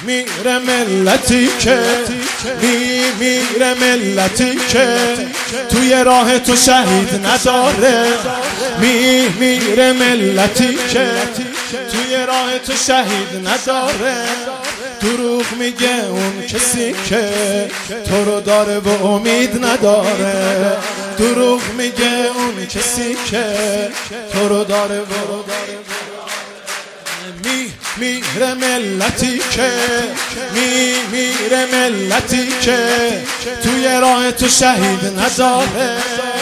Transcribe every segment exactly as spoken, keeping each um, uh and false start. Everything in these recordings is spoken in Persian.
میره ملتی که می میره ملتی که توی راه تو شهید نداره. می میره ملتی که توی راه تو شهید نداره. دروغ میگه اون کسی که تو رو داره و امید نداره. دروغ میگه اون کسی که تو رو داره و می میره ملتی که می میره ملتی که توی راه تو شهید نداره.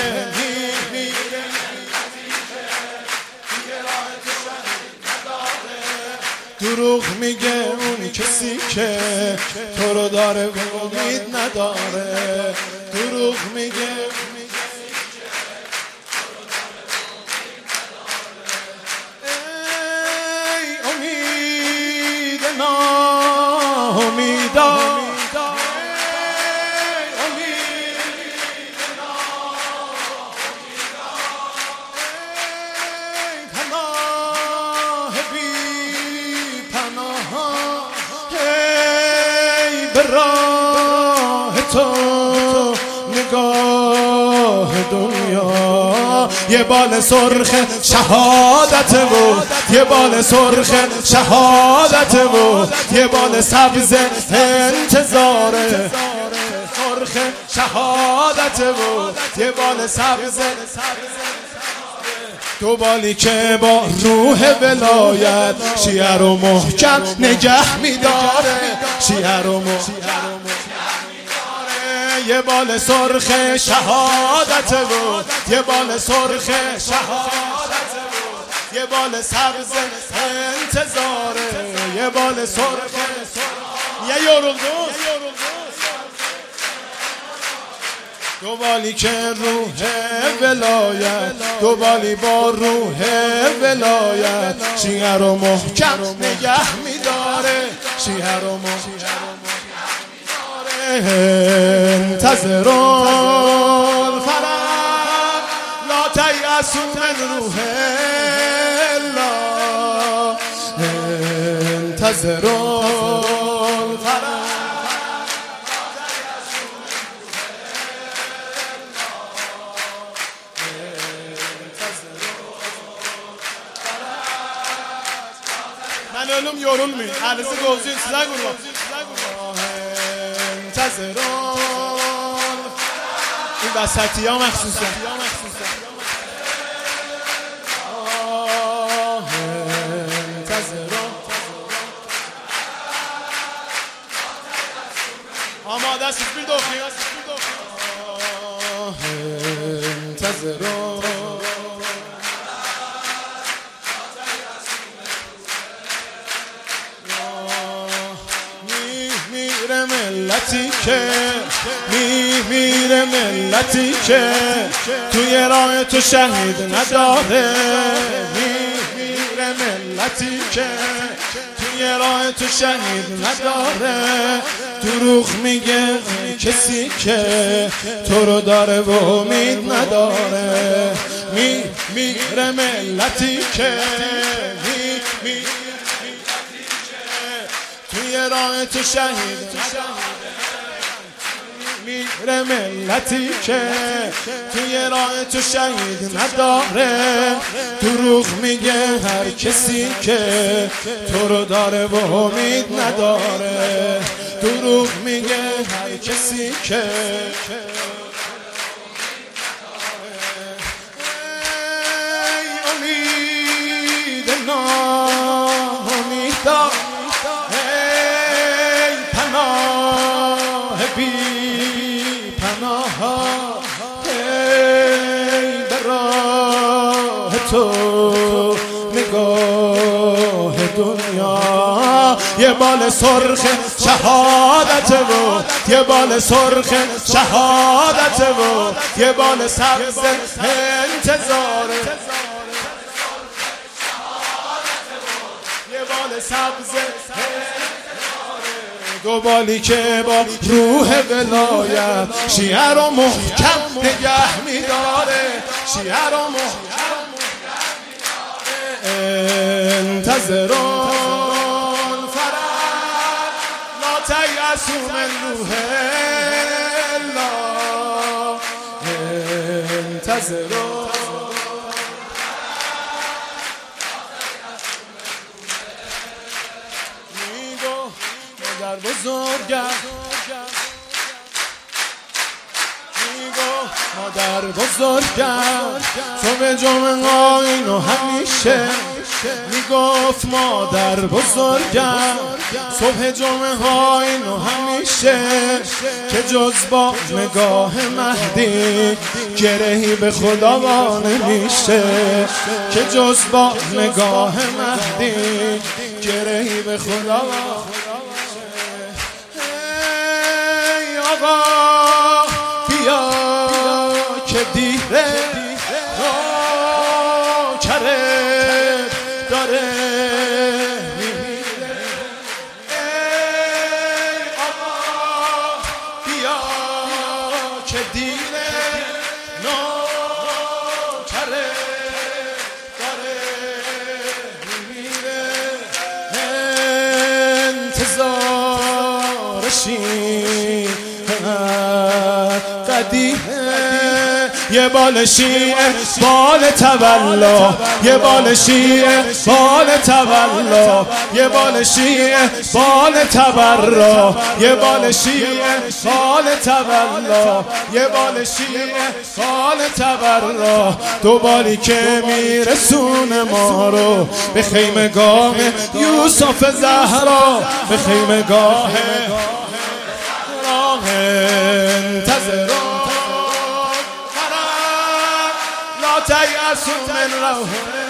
دروغ میگه اون کسی که تو رو داره و امید نداره. دروغ میگه ای امید ناامیدا راه تو نگاه دنیا یه بال سرخ شهادت و یه بال سرخ شهادت و یه بال سبز انتظار سرخ شهادت و یه بال سبز دو بالی که با روح ولایت شیعه رو محکم نگه میداره. شیعه رو محکم یه بال سرخ شهادت بود، یه بال سرخ شهادت بود، یه بال سبز انتظاره، یه بال سرخ یه یورلدوز دو بالی که روح ولایت، دو بالی با روح ولایت شیعه رو محکم نگه میداره. شیعه رو محکم انتظر الفرج لا تیأسوا من روح الله. انتظر الفرج من ölüm yorulmayın. Elinizi gözleyin, size kurban. انتظرون این وسطی ها مخصوصا انتظرون آماده است bir dokuyun انتظرون میره ملتی که می میره ملتی که توی راه تو شهید نداره. می میره ملتی که توی راه تو شهید نداره. دروغ میگه کسی که تو رو داره و امید نداره. می میره ملتی که می می توی راه تو شهید میره ملتی که توی راه تو شهید نداره. دروغ میگه هر کسی که تو رو داره و امید نداره. دروغ میگه هر کسی که ای امید ناامیدا بی پناه ای به راه تو نگاه دنیا یه بال سرخ شهادت بود، یه بال سرخ شهادت بود، یه بال سبز انتظاره، یه بال سبز دو بالی که با روح ولایت شیعه رو محکم نگه میداره. شیعه رو محکم نگه میداره. انتظرون فرج تیأسوا من روح الله انتظروا میگو مادر بزرگم میگو مادر بزرگم تو به جمعه آیین و همیشه میگفت مادر بزرگم صبح جمعه آیین و همیشه که جز با نگاه مهدی گرهی به خدا وا نمیشه که جز با نگاه مهدی گرهی به خدا وا ای آقا بیا که دیره نوکره داره میمیره ای آقا بیا که دیره نوکره داره میمیره انتظارشی قدیمه یه بال شیعه بال تولا یه بال شیعه بال تولا یه بال شیعه بال تبرا یه بال شیعه بال تولا یه بال شیعه بال تبرا دو بالی که میرسونه ما رو به خیمگاه یوسف زهرا به خیمگاه راه انتظروا لا تیأسوا من روح